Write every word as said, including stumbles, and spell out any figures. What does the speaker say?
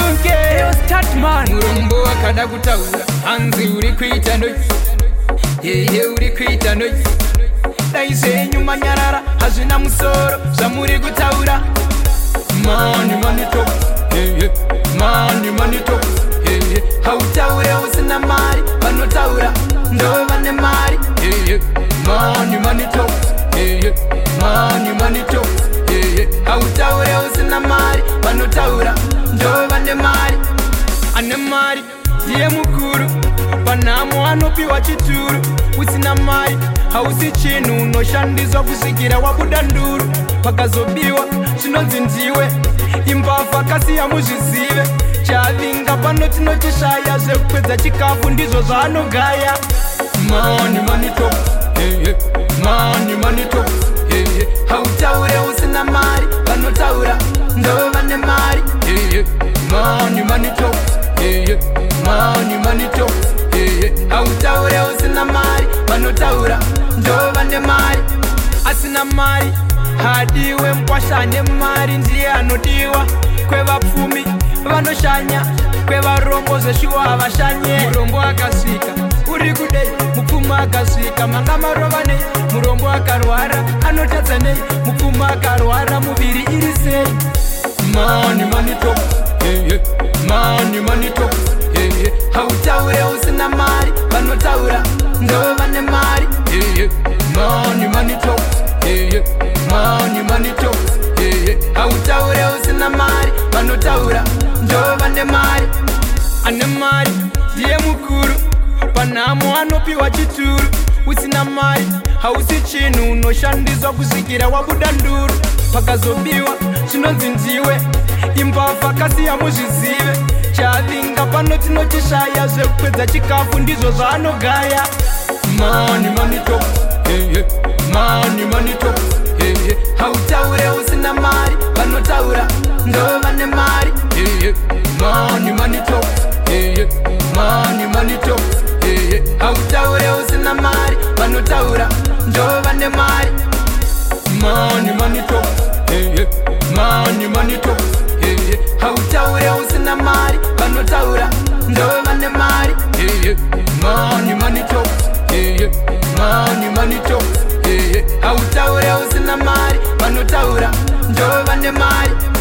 Okay, yo start man. Murombo akada kutaura anzi uri kwita noise. Yeah yeah uri kwita noise. Daise nyuma nyarara hazina musoro zamuri kutaura. Money money talk. Yeah yeah. Money money talk. Yeah yeah. Hautaure usina mari panotaura ndo vane mari. Yeah yeah. Money money talk. Yeah yeah. Money money talk. Yeah yeah. Hautaure usina mari panotaura ndo vane mari. Ane mari ndiye mukuru panamo anopiwa chituru. Usina mari hausi chinu unoshandizwa kusikira wabuda nduru. Pakazobiwa chinonzi ndiwe imbavha kasi yamuzvizive. Chavinga pano tinochishaya zvekupedza chikafu ndizvo zvaanogaya. Money money talk. Yeah yeah. Money money talk. Yeah yeah. Hautaure usina mari panotaura ndo vane mari. Yeah yeah. Money money talk. Yeah yeah. Money money talk. Yeah yeah. Hautaure usina mari panotaura ndo vane mari. Asina mari hadiwe mkwashane mari ndiye anodiwa. Kwevapfumi vanoshanya kwevarombo zveshuwa havashanye. Murombo akasvika uri kudei mupfumi akasvika manga marova nei. Murombo akarwara anotadza nei mupfumi akarwara muviri iri sei. Money money talk. Yeah yeah. Money money talk. Yeah yeah. Hautaure usina mari vanotaura ndo vane mari. Yeah yeah. Money money talk. Yeah yeah. Money money talk. Yeah yeah. Hautaure usina mari vanotaura ndo vane mari. Ane mari ndiye mukuru panamo anopiwa chituru. Usina mari hausi chinu unoshandizwa kusikira wabuda nduru. Pakazobiwa chinonzi ndiwe imbavha kasi yamuzvizive. Chavinga pano tinochishaya zvekupedza chikafu ndizvo zvaanogaya. Money money talk. Yeah yeah. Money money talk. Yeah yeah. Hautaure usina mari vanotaura ndo vane mari. Yeah yeah. Money money talk. Yeah yeah. Money money talk. Yeah yeah. Hautaure usina mari vanotaura ndo vane mari. Money money talk. Yeah yeah. Money money talk. Yeah yeah. Hautaure usina mari vanotaura ndo vane mari. Yeah yeah. Money money talk. Yeah yeah. Money money talk. Yeah yeah. Hautaure usina mari vanotaura ndo vane mari.